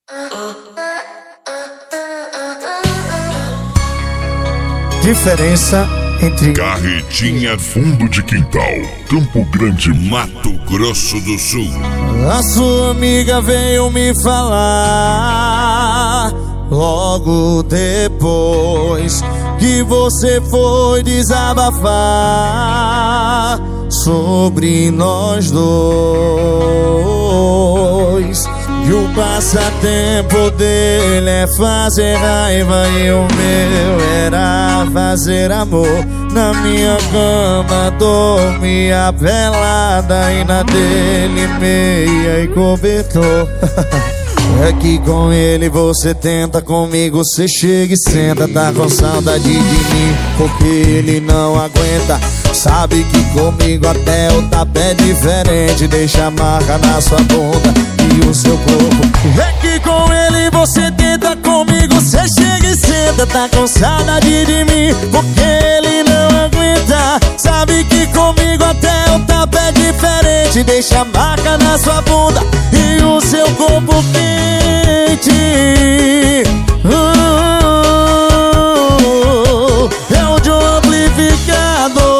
Diferença entre Carretinha Fundo de Quintal, Campo Grande, Mato Grosso do Sul. A sua amiga veio me falar logo depois que você foi desabafar sobre nós dois. E o passatempo dele é fazer raiva e o meu era fazer amor. Na minha cama dormia pelada e na dele meia e cobertor. É que com ele você tenta, comigo você chega e senta. Tá com saudade de mim porque ele não aguenta. Sabe que comigo até o tapa é diferente. Deixa a marca na sua bunda e o seu corpo. É que com ele você tenta, comigo você chega e senta. Tá com saudade de mim porque ele não aguenta. Sabe que comigo até o tapa é diferente. Deixa a marca na sua bunda e o seu corpo quente. É o de um amplificador.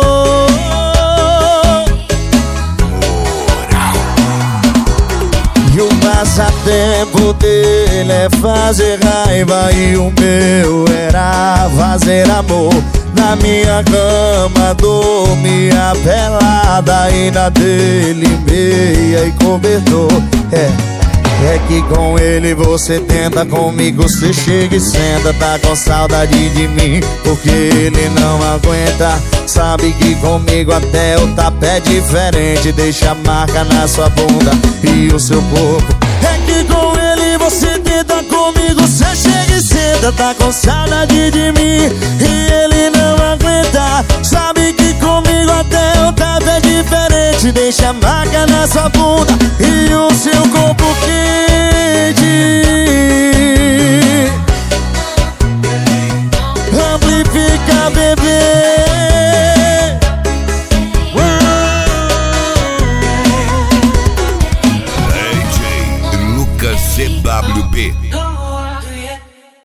E o passatempo dele é fazer raiva e o meu era fazer amor. Na minha cama dormia pelada e na dele meia e cobertor. É que com ele você tenta, comigo você chega e senta. Tá com saudade de mim porque ele não aguenta. Sabe que comigo até o tapa é diferente. Deixa a marca na sua bunda e o seu corpo. É que com ele você tenta, comigo você chega e senta. Tá com saudade de mim e ele não aguenta. Sabe que comigo até o tapa é diferente. Deixa a marca na sua bunda